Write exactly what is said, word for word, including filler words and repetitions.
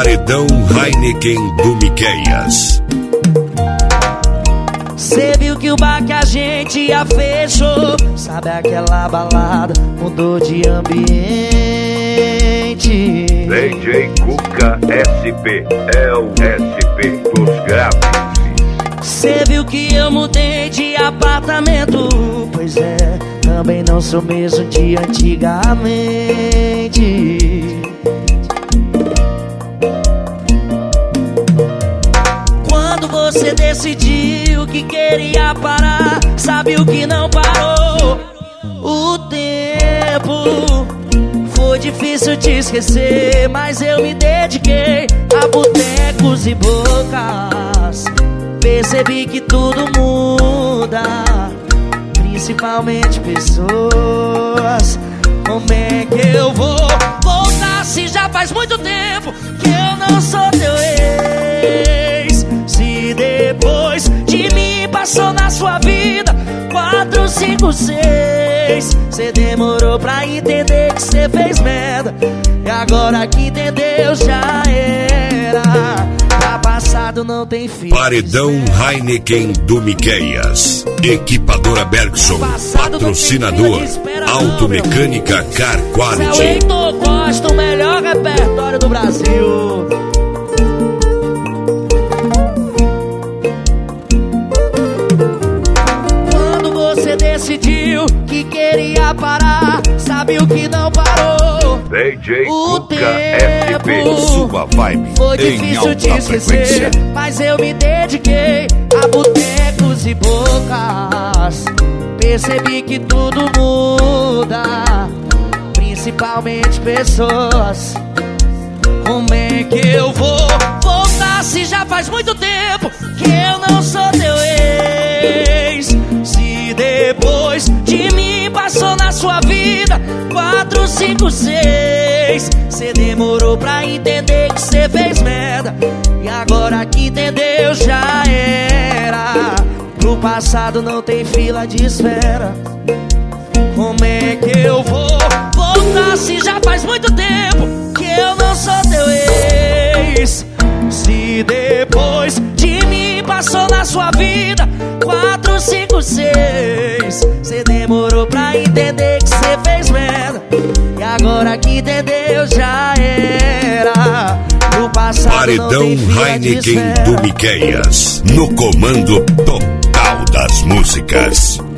Paredão Heineken do Miqueias. Cê viu que o bar que a gente já fechou, sabe aquela balada, mudou de ambiente. D J Cuca S P, é o S P dos graves. Cê viu que eu mudei de apartamento, pois é, também não sou mesmo de antigamente. Quando você decidiu que queria parar, sabe o que não parou? O tempo. Foi difícil te esquecer, mas eu me dediquei a botecos e bocas. Percebi que tudo muda, principalmente pessoas. Como é que eu vou voltar se já faz muito tempo que eu não sou teu ex? Se depois de mim passou na sua vida quatro, cinco, seis, cê demorou pra entender que cê fez merda, e agora que entendeu já era. Tá passado, não tem fim. Paredão Heineken do Miqueias. Equipadora Bergson, patrocinador Automecânica Car Quality. Seu Heitor Costa, o melhor repertório do Brasil. Quando você decidiu que queria parar, sabe o que não parou? D J O Cuca S P, tempo. Sua vibe Foi em difícil te alta esquecer, frequência. mas eu me dediquei a botecos e bocas. Percebi que tudo muda, principalmente pessoas. Como é que eu vou voltar se já faz muito tempo que eu não sou teu ex? Se depois de mim passou na sua vida quatro, cinco, seis, cê demorou pra entender que cê fez merda, e agora que entendeu já era. Pro passado não tem fila de espera. Como é que eu vou voltar se já faz muito tempo que eu não sou teu ex? Se depois de mim passou na sua vida quatro, cinco, seis, cê demorou pra entender que cê fez merda, e agora que entendeu já era. Pro passado Paredão não tem fila de Heineken espera. do Miqueias. No comando total das músicas.